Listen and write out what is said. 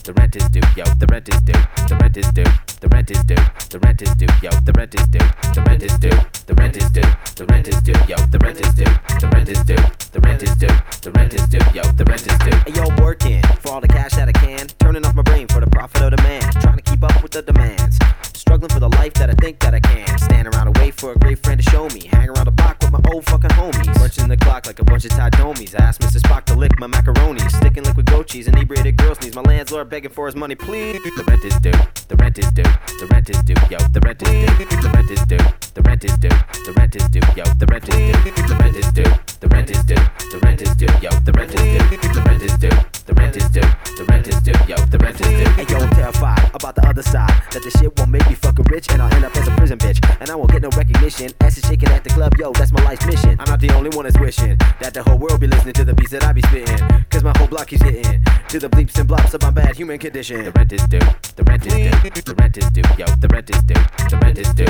the rent is due, yo, the rent is due, the rent is due, the rent is due, the rent is due, yo, the rent is due, the rent is due, the rent is due, the rent is due, yo, the rent is due, the rent is due, the rent is due, the rent is due, yo, the rent is due. Hey yo, I'm working for all the cash that I can, turning off my brain for the profit of the man, trying to keep up with the demands, struggling for the life that I think that I can, stand around and wait for a great friend to show me, hang around the block with my old fucking homies, punching the clock like a bunch of Thai domies. I asked Mr. Spock to lick my macaroni, sticking liquid goat cheese, inebriated girls needs my landlord begging for his money, please. The rent is due, the rent is due, the rent is due, yo, the rent is due, the rent is due, the rent is due, the rent is due, yo, the rent is due, the rent is due, the rent is due, the rent is due, yo, the rent is due, the rent is due, the rent is due, the rent is due, yo, the rent is due. Hey yo, I'm terrified about the other side, that the shit won't make me fucking rich and I'll end up as a prison bitch, and I won't get no recognition. Ass is shaking at the club, yo, that's my life's mission. I'm not the only one that's wishing that the whole world be listening to the beats that I be spitting, cause my whole block keeps hitting to the bleeps and blops of my bad human condition. The rent is due, the rent is due, the rent is due, yo, the rent is due, the rent is due,